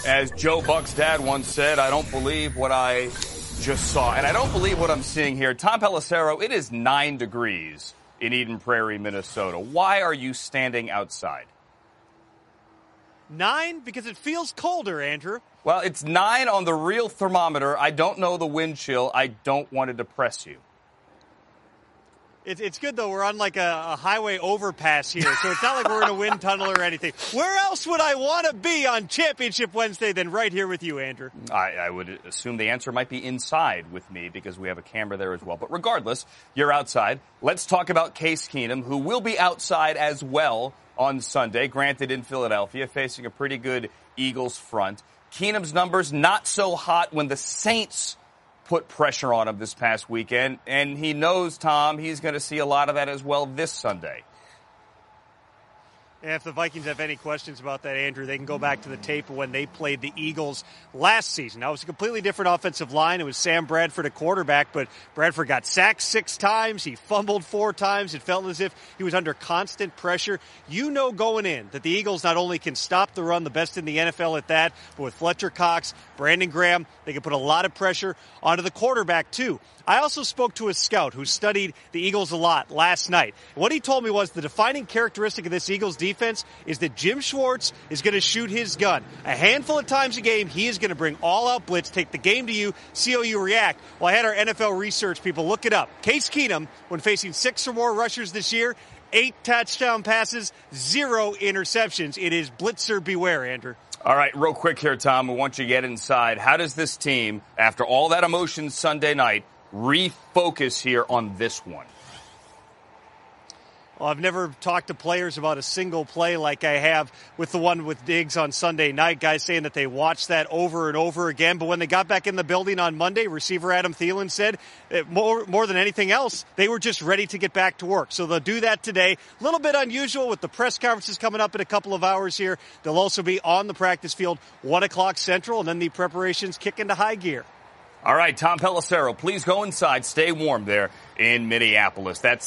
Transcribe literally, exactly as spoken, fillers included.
As Joe Buck's dad once said, I don't believe what I just saw. And I don't believe what I'm seeing here. Tom Pelissero, it is nine degrees in Eden Prairie, Minnesota. Why are you standing outside? Nine? Because it feels colder, Andrew. Well, it's nine on the real thermometer. I don't know the wind chill. I don't want to depress you. It, it's good, though. We're on like a, a highway overpass here, so it's not like we're in a wind tunnel or anything. Where else would I want to be on Championship Wednesday than right here with you, Andrew? I, I would assume the answer might be inside with me because we have a camera there as well. But regardless, you're outside. Let's talk about Case Keenum, who will be outside as well on Sunday, granted in Philadelphia, facing a pretty good Eagles front. Keenum's numbers not so hot when the Saints put pressure on him this past weekend, and he knows, Tom, he's going to see a lot of that as well this Sunday. And if the Vikings have any questions about that, Andrew, they can go back to the tape when they played the Eagles last season. Now, it was a completely different offensive line. It was Sam Bradford at quarterback, but Bradford got sacked six times. He fumbled four times. It felt as if he was under constant pressure. You know going in that the Eagles not only can stop the run, the best in the N F L at that, but with Fletcher Cox, Brandon Graham, they can put a lot of pressure onto the quarterback, too. I also spoke to a scout who studied the Eagles a lot last night. What he told me was the defining characteristic of this Eagles defense is that Jim Schwartz is going to shoot his gun. A handful of times a game, he is going to bring all-out blitz, take the game to you, see how you react. Well, I had our N F L research people look it up. Case Keenum, when facing six or more rushers this year, eight touchdown passes, zero interceptions. It is blitzer beware, Andrew. All right, real quick here, Tom. We want you to get inside. How does this team, after all that emotion Sunday night, refocus here on this one? Well, I've never talked to players about a single play like I have with the one with Diggs on Sunday night. Guys saying that they watched that over and over again. But when they got back in the building on Monday, receiver Adam Thielen said that more, more than anything else, they were just ready to get back to work. So they'll do that today. A little bit unusual with the press conferences coming up in a couple of hours here. They'll also be on the practice field one o'clock Central, and then the preparations kick into high gear. All right, Tom Pelissero, please go inside. Stay warm there in Minneapolis. That's